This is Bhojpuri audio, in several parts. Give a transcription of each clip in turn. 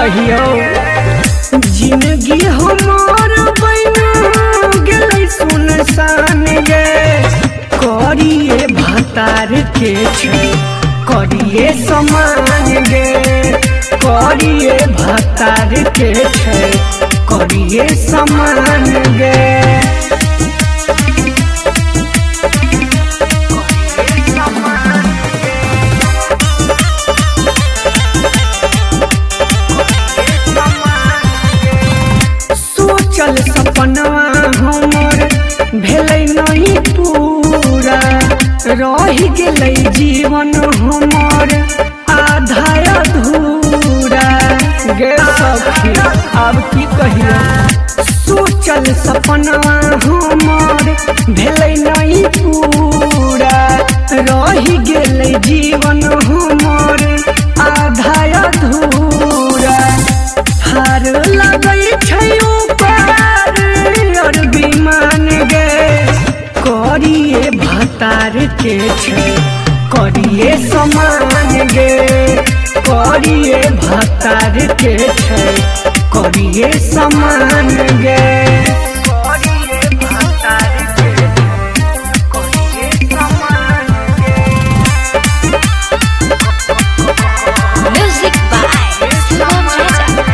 कहियो जिंदगी हमार बना गेलै सुनसान गे करिए भतार के छै करिए समान गे करिए भतार के छै करिए समान गे सोचल सपनवा हमर भेलै नहीं पूरा रहि गेलै जीवन हमर आधा अधूरा गे सखी अब की कहियो सोचल सपनवा हमर भेलै नहीं पूरा रहि गेलै जीवन हमर आधा अधूरा हार लगै छै ऊपर और विमान गे करिए भतार के छै करिए समान गे करिए भतार के छै करिए समान गे करिए भतार के करिए समान Music by Shivam Raja.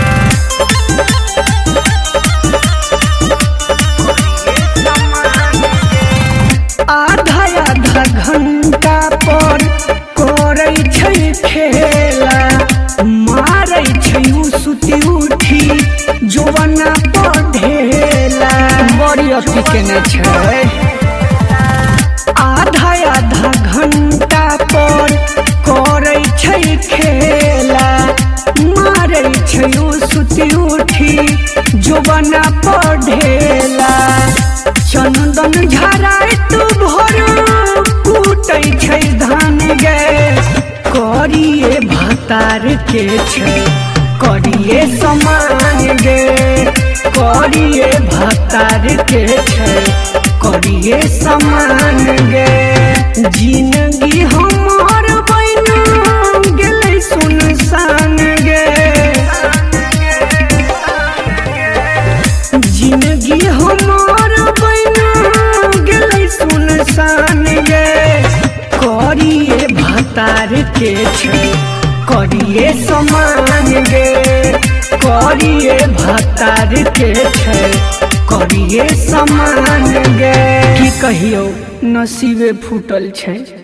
आधा आधा घंटा पर करै छै खेला मारै छै सुती उठी जवाना पढ़ेला बड़ी अथी केने छै आधा आधा घंटा पर करै छै खेला मारै छै सुती उठी जवाना पढ़ेला चंदन झराय तू भर कूटै छै धान गे करिए भतार के छै करिए समान गे करिए भतार के छै करिए समान गे जिंदगी हमार बना गेलै सुनसान गे जिंदगी हमार बना गेलै सुनसान गे करिए भतार के छै करिए समान गे करिए भतार के छै करिए समान गे की कहियो नसीबे फूटल छै।